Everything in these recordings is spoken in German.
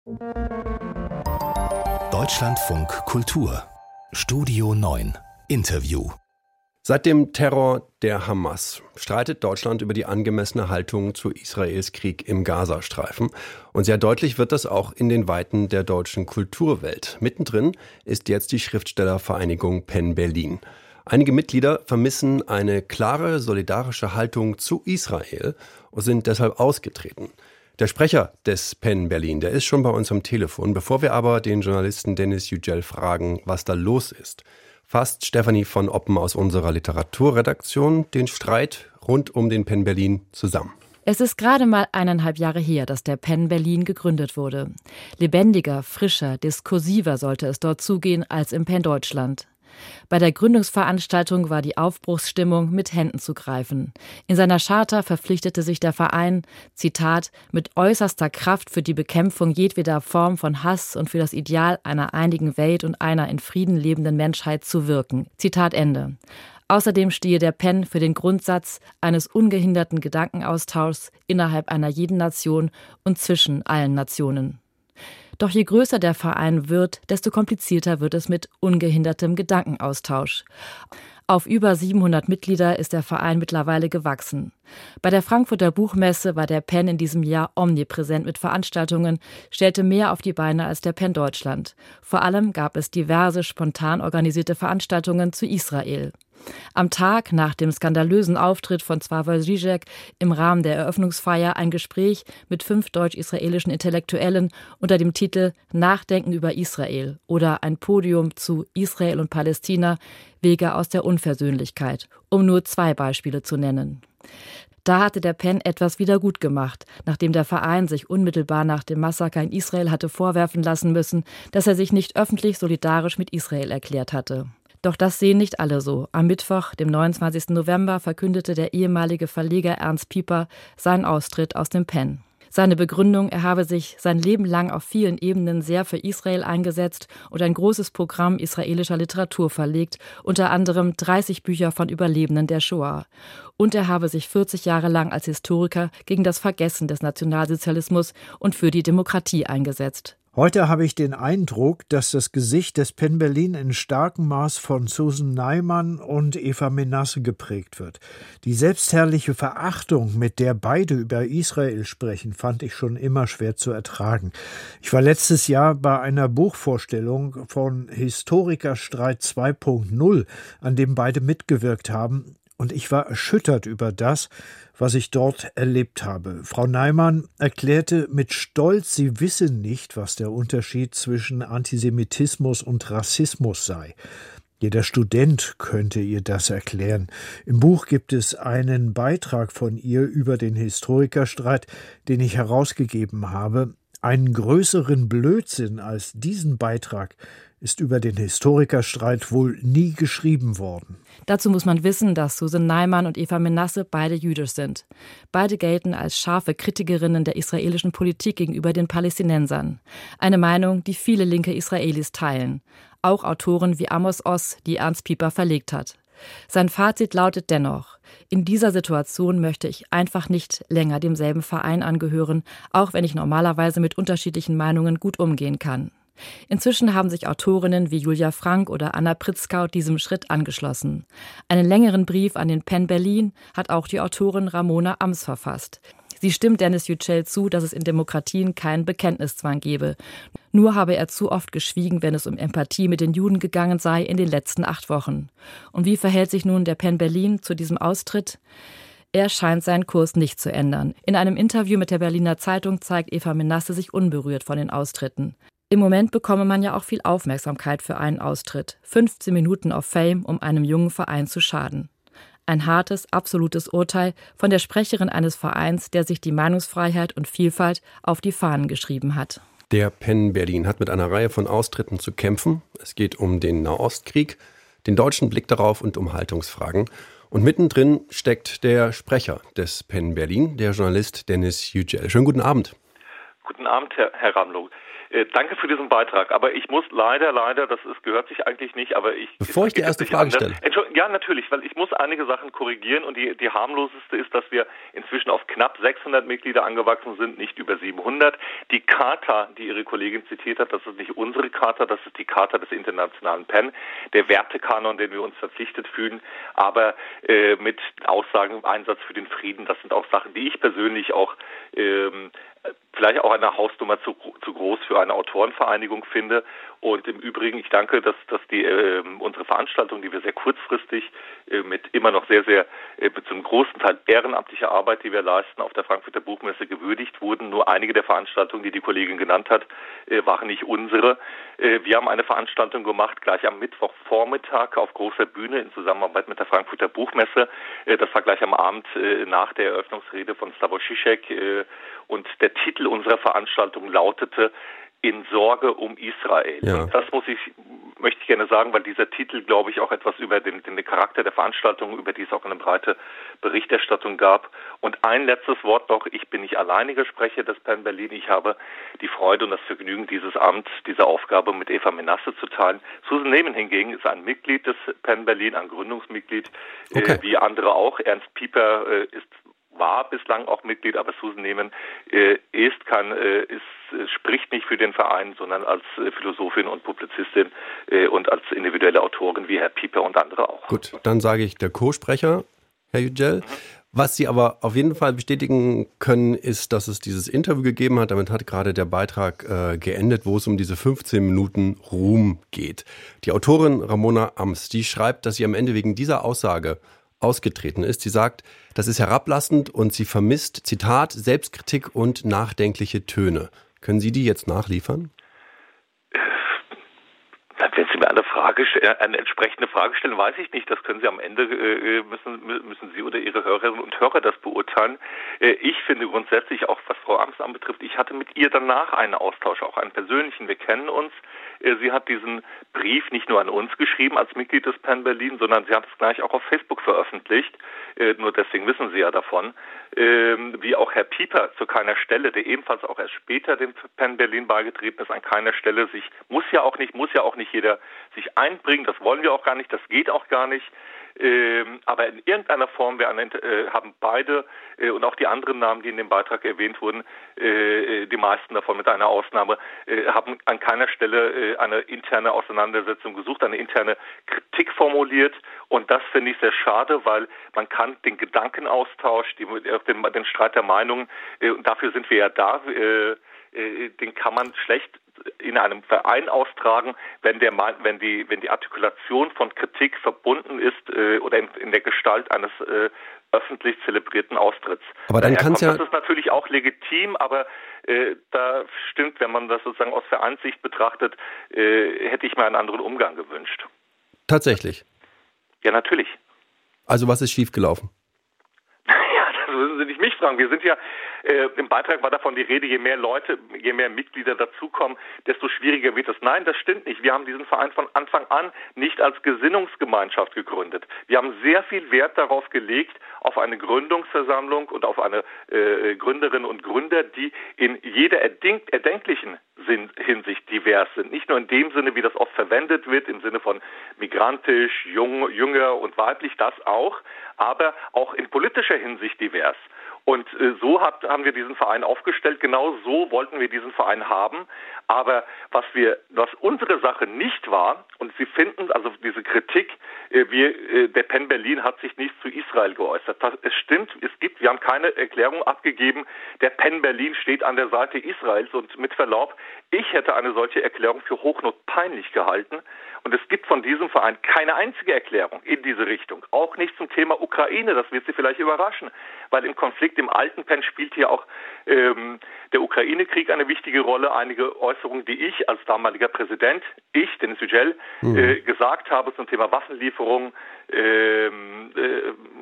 Deutschlandfunk Kultur Studio 9 Interview. Seit dem Terror der Hamas streitet Deutschland über die angemessene Haltung zu Israels Krieg im Gazastreifen. Und sehr deutlich wird das auch in den Weiten der deutschen Kulturwelt. Mittendrin ist jetzt die Schriftstellervereinigung PEN Berlin. Einige Mitglieder vermissen eine klare, solidarische Haltung zu Israel und sind deshalb ausgetreten. Der Sprecher des PEN Berlin, der ist schon bei uns am Telefon. Bevor wir aber den Journalisten Dennis Yücel fragen, was da los ist, fasst Stefanie von Oppen aus unserer Literaturredaktion den Streit rund um den PEN Berlin zusammen. Es ist gerade mal 1,5 Jahre her, dass der PEN Berlin gegründet wurde. Lebendiger, frischer, diskursiver sollte es dort zugehen als im PEN Deutschland. Bei der Gründungsveranstaltung war die Aufbruchsstimmung mit Händen zu greifen. In seiner Charta verpflichtete sich der Verein, Zitat, mit äußerster Kraft für die Bekämpfung jedweder Form von Hass und für das Ideal einer einigen Welt und einer in Frieden lebenden Menschheit zu wirken. Zitat Ende. Außerdem stehe der PEN für den Grundsatz eines ungehinderten Gedankenaustauschs innerhalb einer jeden Nation und zwischen allen Nationen. Doch je größer der Verein wird, desto komplizierter wird es mit ungehindertem Gedankenaustausch. Auf über 700 Mitglieder ist der Verein mittlerweile gewachsen. Bei der Frankfurter Buchmesse war der PEN in diesem Jahr omnipräsent mit Veranstaltungen, stellte mehr auf die Beine als der PEN Deutschland. Vor allem gab es diverse spontan organisierte Veranstaltungen zu Israel. Am Tag nach dem skandalösen Auftritt von Slavoj Žižek im Rahmen der Eröffnungsfeier ein Gespräch mit 5 deutsch-israelischen Intellektuellen unter dem Titel Nachdenken über Israel oder ein Podium zu Israel und Palästina, Wege aus der Unversöhnlichkeit, um nur 2 Beispiele zu nennen. Da hatte der PEN etwas wieder gut gemacht, nachdem der Verein sich unmittelbar nach dem Massaker in Israel hatte vorwerfen lassen müssen, dass er sich nicht öffentlich solidarisch mit Israel erklärt hatte. Doch das sehen nicht alle so. Am Mittwoch, dem 29. November, verkündete der ehemalige Verleger Ernst Pieper seinen Austritt aus dem PEN. Seine Begründung, er habe sich sein Leben lang auf vielen Ebenen sehr für Israel eingesetzt und ein großes Programm israelischer Literatur verlegt, unter anderem 30 Bücher von Überlebenden der Shoah. Und er habe sich 40 Jahre lang als Historiker gegen das Vergessen des Nationalsozialismus und für die Demokratie eingesetzt. Heute habe ich den Eindruck, dass das Gesicht des PEN Berlin in starkem Maß von Susan Neiman und Eva Menasse geprägt wird. Die selbstherrliche Verachtung, mit der beide über Israel sprechen, fand ich schon immer schwer zu ertragen. Ich war letztes Jahr bei einer Buchvorstellung von Historikerstreit 2.0, an dem beide mitgewirkt haben. Und ich war erschüttert über das, was ich dort erlebt habe. Frau Neiman erklärte mit Stolz, sie wisse nicht, was der Unterschied zwischen Antisemitismus und Rassismus sei. Jeder Student könnte ihr das erklären. Im Buch gibt es einen Beitrag von ihr über den Historikerstreit, den ich herausgegeben habe. Einen größeren Blödsinn als diesen Beitrag ist über den Historikerstreit wohl nie geschrieben worden. Dazu muss man wissen, dass Susan Neiman und Eva Menasse beide jüdisch sind. Beide gelten als scharfe Kritikerinnen der israelischen Politik gegenüber den Palästinensern. Eine Meinung, die viele linke Israelis teilen. Auch Autoren wie Amos Oz, die Ernst Pieper verlegt hat. Sein Fazit lautet dennoch: In dieser Situation möchte ich einfach nicht länger demselben Verein angehören, auch wenn ich normalerweise mit unterschiedlichen Meinungen gut umgehen kann. Inzwischen haben sich Autorinnen wie Julia Frank oder Anna Pritzkau diesem Schritt angeschlossen. Einen längeren Brief an den PEN Berlin hat auch die Autorin Ramona Ams verfasst. Sie stimmt Dennis Yücel zu, dass es in Demokratien keinen Bekenntniszwang gebe. Nur habe er zu oft geschwiegen, wenn es um Empathie mit den Juden gegangen sei in den letzten 8 Wochen. Und wie verhält sich nun der PEN Berlin zu diesem Austritt? Er scheint seinen Kurs nicht zu ändern. In einem Interview mit der Berliner Zeitung zeigt Eva Menasse sich unberührt von den Austritten. Im Moment bekomme man ja auch viel Aufmerksamkeit für einen Austritt. 15 Minuten auf Fame, um einem jungen Verein zu schaden. Ein hartes, absolutes Urteil von der Sprecherin eines Vereins, der sich die Meinungsfreiheit und Vielfalt auf die Fahnen geschrieben hat. Der PEN Berlin hat mit einer Reihe von Austritten zu kämpfen. Es geht um den Nahostkrieg, den deutschen Blick darauf und um Haltungsfragen. Und mittendrin steckt der Sprecher des PEN Berlin, der Journalist Dennis Yücel. Schönen guten Abend. Guten Abend, Herr Ramlow. Danke für diesen Beitrag, aber ich muss leider, gehört sich eigentlich nicht, aber Bevor ich die erste Frage stelle. Ja, natürlich, weil ich muss einige Sachen korrigieren und die harmloseste ist, dass wir inzwischen auf knapp 600 Mitglieder angewachsen sind, nicht über 700. Die Charta, die Ihre Kollegin zitiert hat, das ist nicht unsere Charta, das ist die Charta des Internationalen PEN, der Wertekanon, den wir uns verpflichtet fühlen, aber mit Aussagen im Einsatz für den Frieden, das sind auch Sachen, die ich persönlich auch vielleicht auch eine Hausnummer zu groß für eine Autorenvereinigung finde. Und im Übrigen, ich danke, dass unsere Veranstaltung, die wir sehr kurzfristig mit immer noch sehr, sehr mit so einem großen Teil ehrenamtlicher Arbeit, die wir leisten, auf der Frankfurter Buchmesse gewürdigt wurden. Nur einige der Veranstaltungen, die die Kollegin genannt hat, waren nicht unsere. Wir haben eine Veranstaltung gemacht, gleich am Mittwochvormittag auf großer Bühne in Zusammenarbeit mit der Frankfurter Buchmesse. Das war gleich am Abend nach der Eröffnungsrede von Slavoj Žižek. Und der Titel unserer Veranstaltung lautete In Sorge um Israel. Ja. Und das möchte ich gerne sagen, weil dieser Titel, glaube ich, auch etwas über den Charakter der Veranstaltung, über die es auch eine breite Berichterstattung gab. Und ein letztes Wort noch, ich bin nicht alleiniger Sprecher des PEN Berlin. Ich habe die Freude und das Vergnügen, dieses Amt, diese Aufgabe mit Eva Menasse zu teilen. Susan Neyman hingegen ist ein Mitglied des PEN Berlin, ein Gründungsmitglied, wie andere auch. Ernst Pieper war bislang auch Mitglied, aber Susan Neyman spricht nicht für den Verein, sondern als Philosophin und Publizistin und als individuelle Autorin wie Herr Pieper und andere auch. Gut, dann sage ich der Co-Sprecher, Herr Yücel. Was Sie aber auf jeden Fall bestätigen können, ist, dass es dieses Interview gegeben hat. Damit hat gerade der Beitrag geendet, wo es um diese 15 Minuten Ruhm geht. Die Autorin Ramona Amms, die schreibt, dass sie am Ende wegen dieser Aussage ausgetreten ist. Sie sagt, das ist herablassend und sie vermisst, Zitat, Selbstkritik und nachdenkliche Töne. Können Sie die jetzt nachliefern? Wenn Sie mir eine entsprechende Frage stellen, weiß ich nicht. Das können Sie am Ende, müssen Sie oder Ihre Hörerinnen und Hörer das beurteilen. Ich finde grundsätzlich, auch was Frau Amms anbetrifft, ich hatte mit ihr danach einen Austausch, auch einen persönlichen. Wir kennen uns. Sie hat diesen Brief nicht nur an uns geschrieben als Mitglied des PEN Berlin, sondern sie hat es gleich auch auf Facebook veröffentlicht. Nur deswegen wissen Sie ja davon. Wie auch Herr Pieper zu keiner Stelle, der ebenfalls auch erst später dem PEN Berlin beigetreten ist, an keiner Stelle muss ja auch nicht jeder sich einbringen. Das wollen wir auch gar nicht, das geht auch gar nicht. Aber in irgendeiner Form haben beide und auch die anderen Namen, die in dem Beitrag erwähnt wurden, die meisten davon mit einer Ausnahme, haben an keiner Stelle eine interne Auseinandersetzung gesucht, eine interne Kritik formuliert. Und das finde ich sehr schade, weil man kann den Gedankenaustausch, den Streit der Meinungen, und dafür sind wir ja da, den kann man schlecht in einem Verein austragen, wenn die Artikulation von Kritik verbunden ist oder in der Gestalt eines öffentlich zelebrierten Austritts. Aber dann kann's ja. Das ist natürlich auch legitim, aber da stimmt, wenn man das sozusagen aus Vereinssicht betrachtet, hätte ich mir einen anderen Umgang gewünscht. Tatsächlich? Ja, natürlich. Also was ist schiefgelaufen? Das müssen Sie nicht mich fragen. Wir sind ja, im Beitrag war davon die Rede, je mehr Mitglieder dazukommen, desto schwieriger wird es. Nein, das stimmt nicht. Wir haben diesen Verein von Anfang an nicht als Gesinnungsgemeinschaft gegründet. Wir haben sehr viel Wert darauf gelegt, auf eine Gründungsversammlung und auf eine Gründerinnen und Gründer, die in jeder erdenklichen Hinsicht divers sind. Nicht nur in dem Sinne, wie das oft verwendet wird, im Sinne von migrantisch, jünger und weiblich, das auch, aber auch in politischer Hinsicht divers. Und so haben wir diesen Verein aufgestellt. Genau so wollten wir diesen Verein haben. Aber was unsere Sache nicht war, und Sie finden, also diese Kritik, der PEN Berlin hat sich nicht zu Israel geäußert. Es stimmt, wir haben keine Erklärung abgegeben, der PEN Berlin steht an der Seite Israels. Und mit Verlaub, ich hätte eine solche Erklärung für hochnotpeinlich gehalten. Und es gibt von diesem Verein keine einzige Erklärung in diese Richtung. Auch nicht zum Thema Ukraine, das wird Sie vielleicht überraschen. Weil im Konflikt im alten PEN spielt hier auch der Ukraine-Krieg eine wichtige Rolle. Einige Äußerungen, die ich als damaliger Präsident, Denis Yücel, gesagt habe zum Thema Waffenlieferung,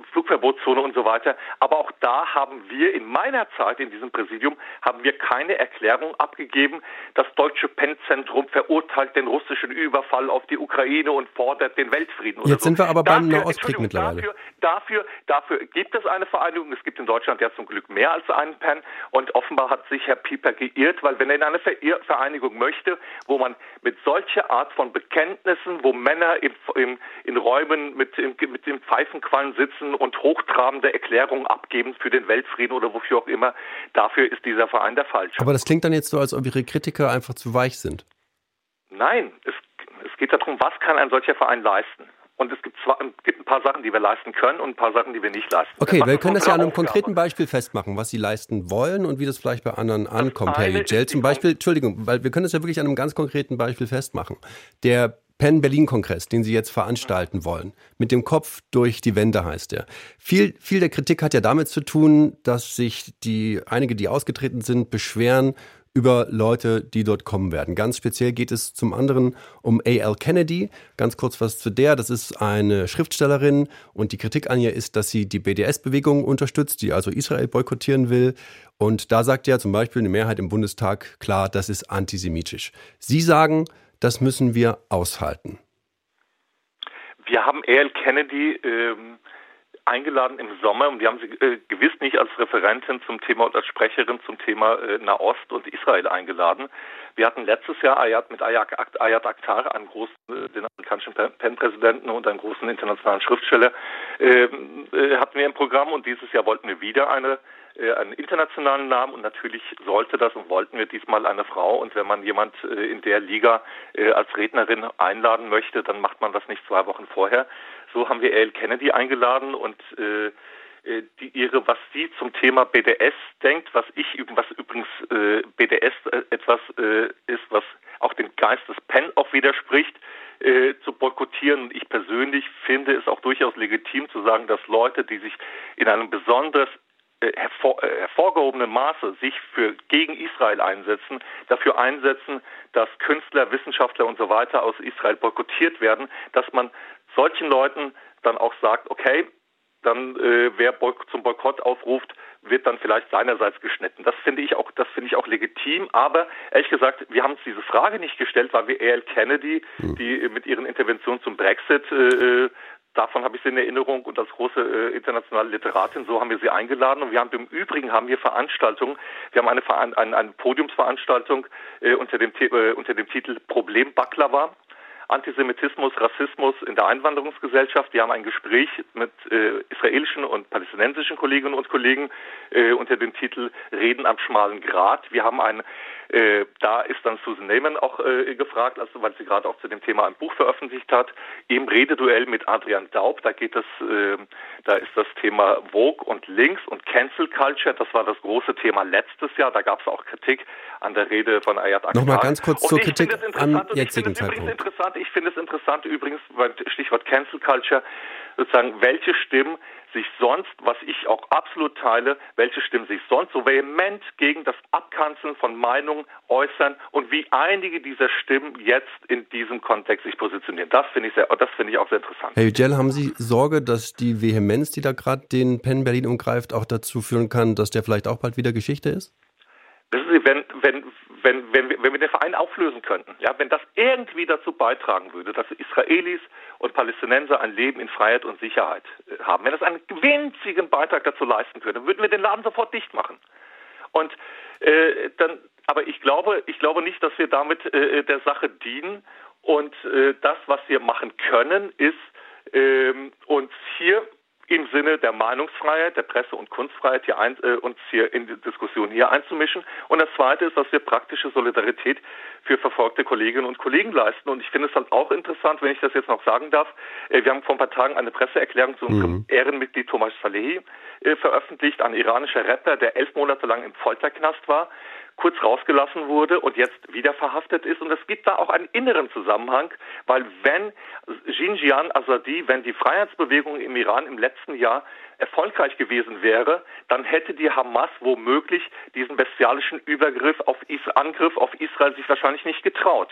Flugverbotszone und so weiter. Aber auch da haben wir in meiner Zeit in diesem Präsidium keine Erklärung abgegeben. Das Deutsche Penn-Zentrum verurteilt den russischen Überfall auf die Ukraine und fordert den Weltfrieden. Jetzt sind wir aber beim Nahostkrieg mittlerweile. Dafür gibt es eine Vereinigung. Es gibt in Deutschland ja zum Glück mehr als einen Penn. Und offenbar hat sich Herr Pieper geirrt, weil wenn er in eine Vereinigung möchte, wo man mit solcher Art von Bekenntnissen, wo Männer in Räumen mit dem Pfeifenqualm sitzen und hochtrabende Erklärungen abgeben für den Weltfrieden oder wofür auch immer, dafür ist dieser Verein der falsche. Aber das klingt dann jetzt so, als ob Ihre Kritiker einfach zu weich sind. Nein, es geht darum, was kann ein solcher Verein leisten? Und es gibt ein paar Sachen, die wir leisten können und ein paar Sachen, die wir nicht leisten können. Okay, wir können das ja an einem konkreten Beispiel festmachen, was Sie leisten wollen und wie das vielleicht bei anderen ankommt. Herr Yücel, zum Beispiel, Entschuldigung, weil wir können das ja wirklich an einem ganz konkreten Beispiel festmachen. Der Penn-Berlin-Kongress, den Sie jetzt veranstalten wollen, mit dem Kopf durch die Wände heißt er. Viel der Kritik hat ja damit zu tun, dass sich einige, die ausgetreten sind, beschweren über Leute, die dort kommen werden. Ganz speziell geht es zum anderen um A.L. Kennedy. Ganz kurz was zu der. Das ist eine Schriftstellerin und die Kritik an ihr ist, dass sie die BDS-Bewegung unterstützt, die also Israel boykottieren will. Und da sagt ja zum Beispiel eine Mehrheit im Bundestag klar, das ist antisemitisch. Sie sagen, das müssen wir aushalten. Wir haben A.L. Kennedy eingeladen im Sommer und wir haben sie gewiss nicht als Referentin zum Thema oder als Sprecherin zum Thema Nahost und Israel eingeladen. Wir hatten letztes Jahr mit Ayad Akhtar, einen großen den amerikanischen Penn-Präsidenten und einen großen internationalen Schriftsteller, hatten wir im Programm und dieses Jahr wollten wir wieder einen internationalen Namen und natürlich sollte das und wollten wir diesmal eine Frau und wenn man jemand in der Liga als Rednerin einladen möchte, dann macht man das nicht 2 Wochen vorher. So haben wir A.L. Kennedy eingeladen und was sie zum Thema BDS denkt, was übrigens BDS etwas ist, was auch dem Geist des Penn auch widerspricht, zu boykottieren. Und ich persönlich finde es auch durchaus legitim zu sagen, dass Leute, die sich in einem besonders hervorgehobenen Maße sich gegen Israel einsetzen, dafür einsetzen, dass Künstler, Wissenschaftler und so weiter aus Israel boykottiert werden, dass man solchen Leuten dann auch sagt, okay, dann wer zum Boykott aufruft, wird dann vielleicht seinerseits geschnitten. Das finde ich auch legitim, aber ehrlich gesagt, wir haben uns diese Frage nicht gestellt, weil wir A.L. Kennedy, die mit ihren Interventionen zum Brexit davon habe ich sie in Erinnerung und als große internationale Literatin, so haben wir sie eingeladen und im Übrigen haben wir Veranstaltungen, wir haben eine Podiumsveranstaltung unter dem Titel Problem Baklava. Antisemitismus, Rassismus in der Einwanderungsgesellschaft. Wir haben ein Gespräch mit israelischen und palästinensischen Kolleginnen und Kollegen unter dem Titel Reden am schmalen Grat. Wir haben da ist dann Susan Neiman auch gefragt, also weil sie gerade auch zu dem Thema ein Buch veröffentlicht hat, im Rededuell mit Adrian Daub. Da ist das Thema Vogue und Links und Cancel Culture. Das war das große Thema letztes Jahr. Da gab es auch Kritik an der Rede von Ayad Akhtar. Nochmal ganz kurz zur Kritik am jetzigen Zeitpunkt. Ich finde es interessant übrigens, beim Stichwort Cancel Culture, sozusagen, welche Stimmen sich sonst, was ich auch absolut teile, welche Stimmen sich sonst so vehement gegen das Abkanzeln von Meinungen äußern und wie einige dieser Stimmen jetzt in diesem Kontext sich positionieren. Das finde ich auch sehr interessant. Herr Yücel, haben Sie Sorge, dass die Vehemenz, die da gerade den Penn Berlin umgreift, auch dazu führen kann, dass der vielleicht auch bald wieder Geschichte ist? Wissen Sie, wenn wir den Verein auflösen könnten, ja, wenn das irgendwie dazu beitragen würde, dass Israelis und Palästinenser ein Leben in Freiheit und Sicherheit haben, wenn das einen winzigen Beitrag dazu leisten würde, würden wir den Laden sofort dicht machen. Und aber ich glaube nicht, dass wir damit der Sache dienen. Und das, was wir machen können, ist uns hier im Sinne der Meinungsfreiheit, der Presse- und Kunstfreiheit uns hier in die Diskussion hier einzumischen. Und das Zweite ist, dass wir praktische Solidarität für verfolgte Kolleginnen und Kollegen leisten. Und ich finde es halt auch interessant, wenn ich das jetzt noch sagen darf, wir haben vor ein paar Tagen eine Presseerklärung zum Ehrenmitglied Thomas Salehi veröffentlicht, ein iranischer Rapper, der 11 Monate lang im Folterknast war, kurz rausgelassen wurde und jetzt wieder verhaftet ist. Und es gibt da auch einen inneren Zusammenhang, weil wenn Jinjian Azadi, wenn die Freiheitsbewegung im Iran im letzten Jahr erfolgreich gewesen wäre, dann hätte die Hamas womöglich diesen bestialischen Angriff auf Israel sich wahrscheinlich nicht getraut.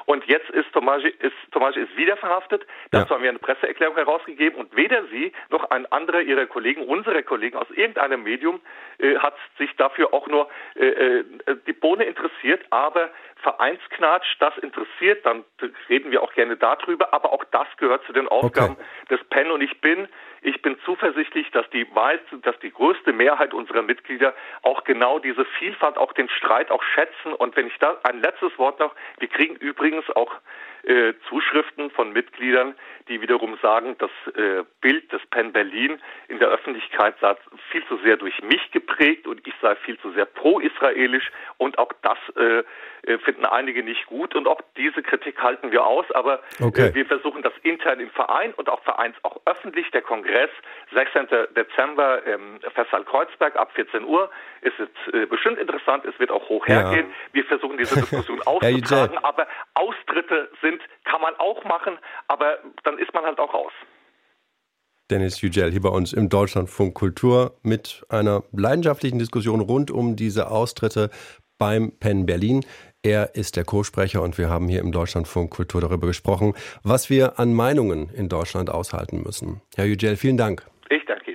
Und jetzt ist Tomaji wieder verhaftet. Dazu haben wir eine Presseerklärung herausgegeben und weder sie noch ein anderer ihrer Kollegen, unsere Kollegen aus irgendeinem Medium, hat sich dafür auch nur die Bohne interessiert. Aber Vereinsknatsch, das interessiert, dann reden wir auch gerne darüber. Aber auch das gehört zu den Aufgaben des PEN. Und ich bin zuversichtlich, dass die größte Mehrheit unserer Mitglieder auch genau diese Vielfalt, auch den Streit auch schätzen. Und wenn ich da ein letztes Wort noch, wir kriegen übrigens auch Zuschriften von Mitgliedern, die wiederum sagen, das Bild des PEN Berlin in der Öffentlichkeit sei viel zu sehr durch mich geprägt und ich sei viel zu sehr pro-israelisch und auch das finden einige nicht gut und auch diese Kritik halten wir aus, aber wir versuchen das intern im Verein und auch auch öffentlich. Der Kongress 16. Dezember im Festsaal Kreuzberg ab 14 Uhr ist jetzt bestimmt interessant, es wird auch hoch hergehen. Wir versuchen diese Diskussion auszutragen, aber Austritte kann man auch machen, aber dann ist man halt auch raus. Dennis Yücel hier bei uns im Deutschlandfunk Kultur mit einer leidenschaftlichen Diskussion rund um diese Austritte beim PEN Berlin. Er ist der Co-Sprecher und wir haben hier im Deutschlandfunk Kultur darüber gesprochen, was wir an Meinungen in Deutschland aushalten müssen. Herr Yücel, vielen Dank. Ich danke.